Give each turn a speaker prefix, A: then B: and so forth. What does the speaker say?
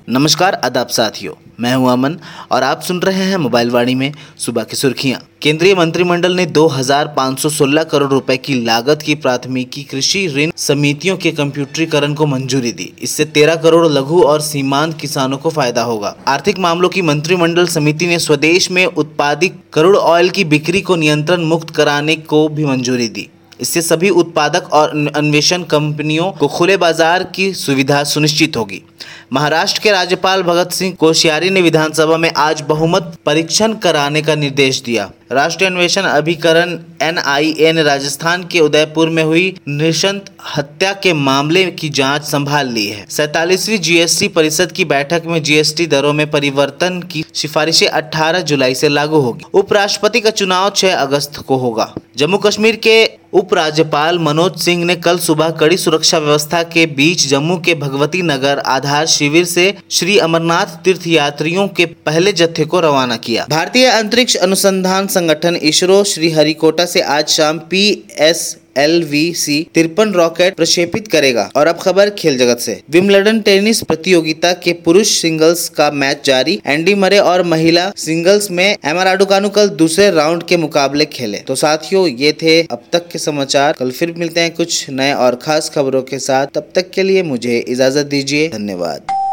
A: नमस्कार आदाब साथियों, मैं हूं अमन और आप सुन रहे हैं मोबाइल वाणी में सुबह की सुर्खियां। केंद्रीय मंत्रिमंडल ने 2516 करोड़ रुपए की लागत की प्राथमिकी कृषि ऋण समितियों के कंप्यूटरीकरण को मंजूरी दी। इससे 13 करोड़ लघु और सीमांत किसानों को फायदा होगा। आर्थिक मामलों की मंत्रिमंडल समिति ने स्वदेश में उत्पादित क्रूड ऑयल की बिक्री को नियंत्रण मुक्त कराने को भी मंजूरी दी। इससे सभी उत्पादक और अन्वेषण कंपनियों को खुले बाजार की सुविधा सुनिश्चित होगी। महाराष्ट्र के राज्यपाल भगत सिंह कोश्यारी ने विधानसभा में आज बहुमत परीक्षण कराने का निर्देश दिया। राष्ट्रीय अन्वेषण अभिकरण NIA ने राजस्थान के उदयपुर में हुई नृशंस हत्या के मामले की जांच संभाल ली है। 47वीं GST परिषद की बैठक में GST दरों में परिवर्तन की सिफारिशें 18 जुलाई से लागू होगी। उपराष्ट्रपति का चुनाव 6 अगस्त को होगा। जम्मू कश्मीर के उपराज्यपाल मनोज सिंह ने कल सुबह कड़ी सुरक्षा व्यवस्था के बीच जम्मू के भगवती नगर आधार शिविर से श्री अमरनाथ तीर्थयात्रियों के पहले जत्थे को रवाना किया। भारतीय अंतरिक्ष अनुसंधान संगठन इसरो श्रीहरिकोटा से आज शाम PSLV-C 53 रॉकेट प्रक्षेपित करेगा। और अब खबर खेल जगत से। विंबलडन टेनिस प्रतियोगिता के पुरुष सिंगल्स का मैच जारी। एंडी मरे और महिला सिंगल्स में एमा राडुकानु कल दूसरे राउंड के मुकाबले खेले। तो साथियों, ये थे अब तक के समाचार। कल फिर मिलते हैं कुछ नए और खास खबरों के साथ। तब तक के लिए मुझे इजाजत दीजिए। धन्यवाद।